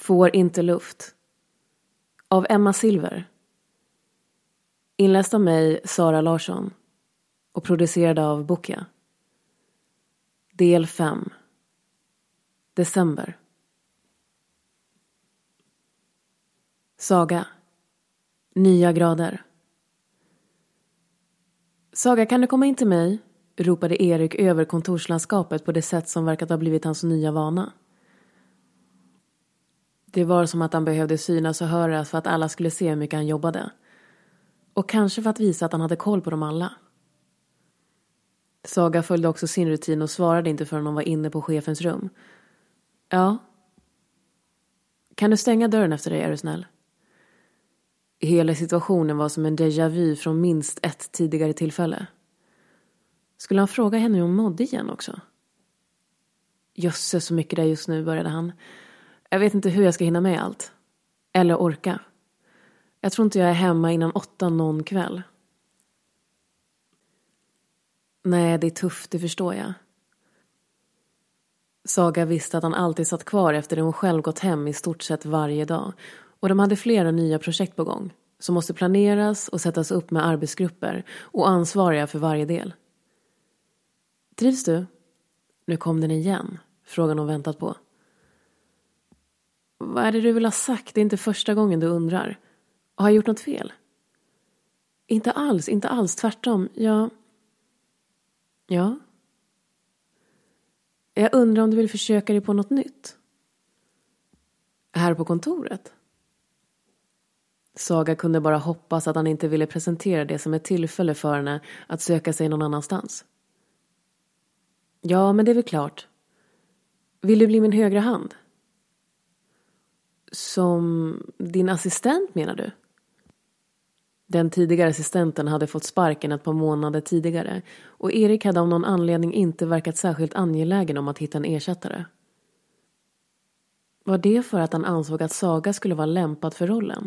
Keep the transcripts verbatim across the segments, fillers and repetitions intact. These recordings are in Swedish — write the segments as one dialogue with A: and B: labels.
A: Får inte luft. Av Emma Silver. Inläst av mig, Sara Larsson. Och producerad av Bokia. Del fem. December. Saga. Nya grader. Saga, kan du komma in till mig? Ropade Erik över kontorslandskapet på det sätt som verkat ha blivit hans nya vana. Det var som att han behövde synas och höras för att alla skulle se hur mycket han jobbade. Och kanske för att visa att han hade koll på dem alla. Saga följde också sin rutin och svarade inte förrän hon var inne på chefens rum. Ja. Kan du stänga dörren efter dig, är du snäll? Hela situationen var som en déjà vu från minst ett tidigare tillfälle. Skulle han fråga henne hur hon mådde igen också? Jösses så mycket där just nu, började han. Jag vet inte hur jag ska hinna med allt. Eller orka. Jag tror inte jag är hemma innan åtta någon kväll. Nej, det är tufft, det förstår jag. Saga visste att han alltid satt kvar efter det hon själv gått hem i stort sett varje dag. Och de hade flera nya projekt på gång. Som måste planeras och sättas upp med arbetsgrupper. Och ansvariga för varje del. Trivs du? Nu kom den igen, frågan hon väntat på. Vad är det du vill ha sagt? Det är inte första gången du undrar. Har jag gjort något fel? Inte alls, inte alls, tvärtom. Jag... Ja. Jag undrar om du vill försöka dig på något nytt. Här på kontoret? Saga kunde bara hoppas att han inte ville presentera det som ett tillfälle för henne att söka sig någon annanstans. Ja, men det är väl klart. Vill du bli min högra hand? Som din assistent, menar du? Den tidigare assistenten hade fått sparken ett par månader tidigare och Erik hade av någon anledning inte verkat särskilt angelägen om att hitta en ersättare. Var det för att han ansåg att Saga skulle vara lämpad för rollen?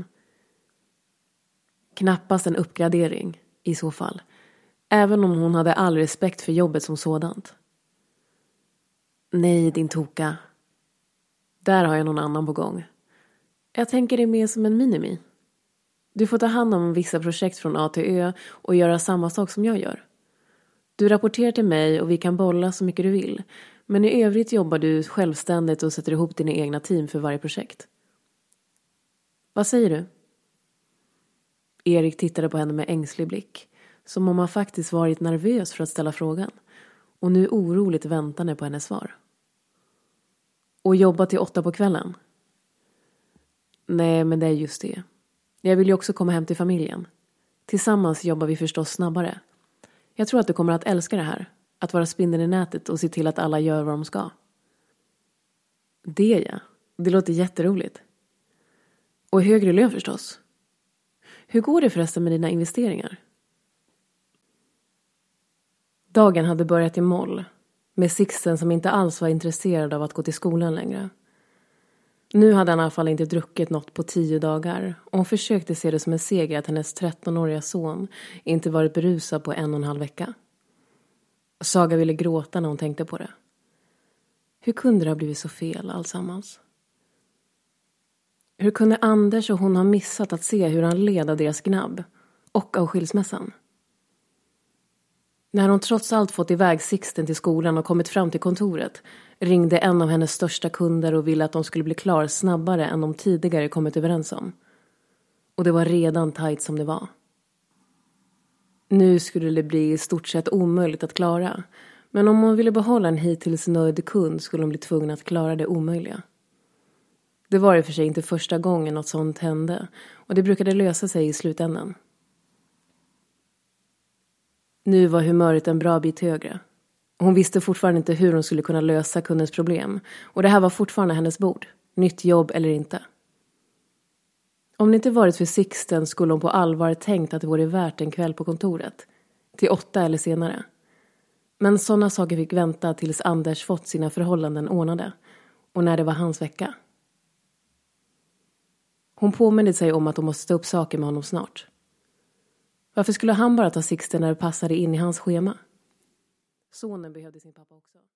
A: Knappast en uppgradering, i så fall. Även om hon hade all respekt för jobbet som sådant. Nej, din toka. Där har jag någon annan på gång. Jag tänker det mer som en minimi. Du får ta hand om vissa projekt från A till Ö och göra samma sak som jag gör. Du rapporterar till mig och vi kan bolla så mycket du vill. Men i övrigt jobbar du självständigt och sätter ihop dina egna team för varje projekt. Vad säger du? Erik tittade på henne med ängslig blick. Som om han faktiskt varit nervös för att ställa frågan. Och nu oroligt väntade på hennes svar. Och jobba till åtta på kvällen? Nej, men det är just det. Jag vill ju också komma hem till familjen. Tillsammans jobbar vi förstås snabbare. Jag tror att du kommer att älska det här. Att vara spindeln i nätet och se till att alla gör vad de ska. Det ja. Det låter jätteroligt. Och högre lön förstås. Hur går det förresten med dina investeringar? Dagen hade börjat i moll. Med Sixten som inte alls var intresserad av att gå till skolan längre. Nu hade han i alla fall inte druckit något på tio dagar. Och hon försökte se det som en seger att hennes trettonåriga son inte varit berusad på en och en halv vecka. Saga ville gråta när hon tänkte på det. Hur kunde det ha blivit så fel allsammans? Hur kunde Anders och hon ha missat att se hur han led av deras gnabb och av skilsmässan? När hon trots allt fått iväg Sixten till skolan och kommit fram till kontoret ringde en av hennes största kunder och ville att de skulle bli klar snabbare än de tidigare kommit överens om. Och det var redan tajt som det var. Nu skulle det bli i stort sett omöjligt att klara. Men om hon ville behålla en hittills nöjd kund skulle hon bli tvungen att klara det omöjliga. Det var i och för sig inte första gången något sånt hände. Och det brukade lösa sig i slutändan. Nu var humöret en bra bit högre. Hon visste fortfarande inte hur hon skulle kunna lösa kundens problem. Och det här var fortfarande hennes bord. Nytt jobb eller inte. Om det inte varit för Sixten skulle hon på allvar tänkt att det vore värt en kväll på kontoret. Till åtta eller senare. Men sådana saker fick vänta tills Anders fått sina förhållanden ordnade. Och när det var hans vecka. Hon påminde sig om att hon måste ta upp saker med honom snart. Varför skulle han bara ta Sixten när det passade in i hans schema? Sonen behövde sin pappa också.